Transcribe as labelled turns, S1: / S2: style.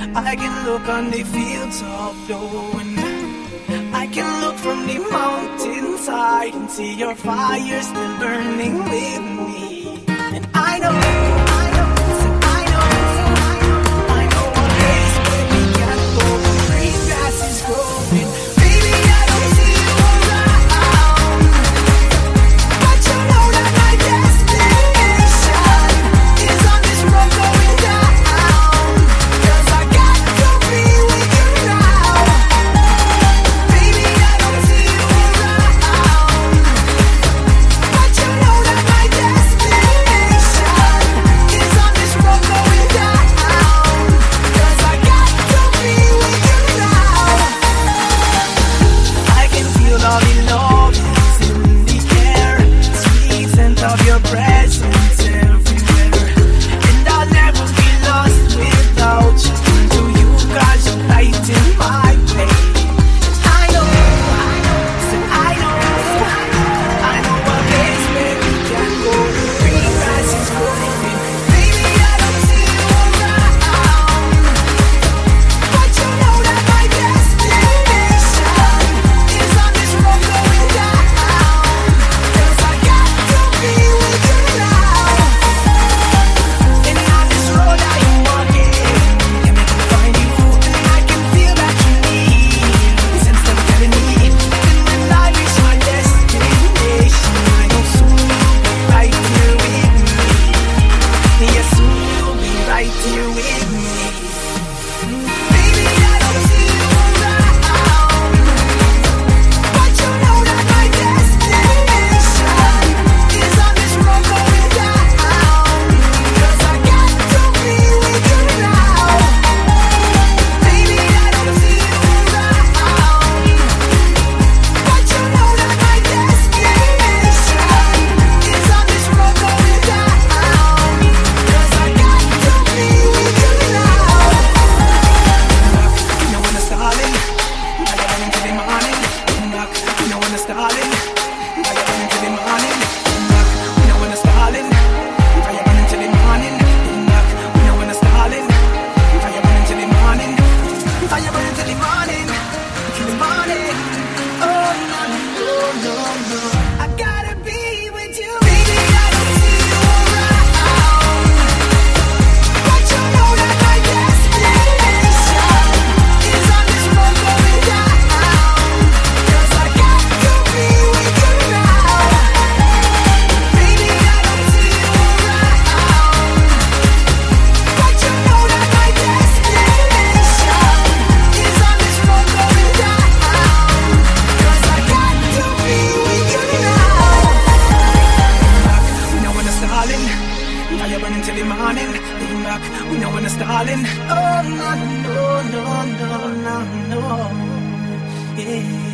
S1: I can look on the fields of blowing. I can look from the mountainside and see your fire still burning with me. And I know, so I know a place where we can go. Green grass is growing. Baby, I don't see you around, but you know that my destination is on this road going down. 'Cause I got to be with you now. Baby, I don't see you around, but you know that my destination is on this road going down. 'Cause I got to be with you now. I can feel all the love is in the air, sweet scent of your presence everywhere. And I'll never be lost without you. Turn to you 'cause you're lighting my way. I know a place where we can go. Green grass is growing. Baby, I don't see you around, but you know that my destination is on this road going down. 'Cause I got to be with you now. And on this road I am walking, and I can find you, and I can feel that you need. Since I'm telling me, and when I reach my destination, I know soon you'll be right here with me. Yes, soon you'll be right here with me. Baby, I don't see you around, but you know that my destination is on this road going down. 'Cause I got to be with you now. Baby, I don't see you around, but you know that my destination is on this road going down. 'Cause I got to be with you now. You know when it's darling, I run into the morning. You know when it's darling, I run into the morning. You know when it's darling, I run into the morning. You know when it's darling, I run into the morning. I run into the morning, the morning. Oh no, no, no, no. I gotta be with you. Baby, I don't see you around, but you know that my destination is on this road going down. 'Cause I got to be with you now. Baby, I don't see you around, but you know that my destination is on this road going down. 'Cause I got to be with you now. We know when it's darling, now you're running till the morning. Lean back, we know when it's darling. Oh no, no, no, no, no, no, yeah.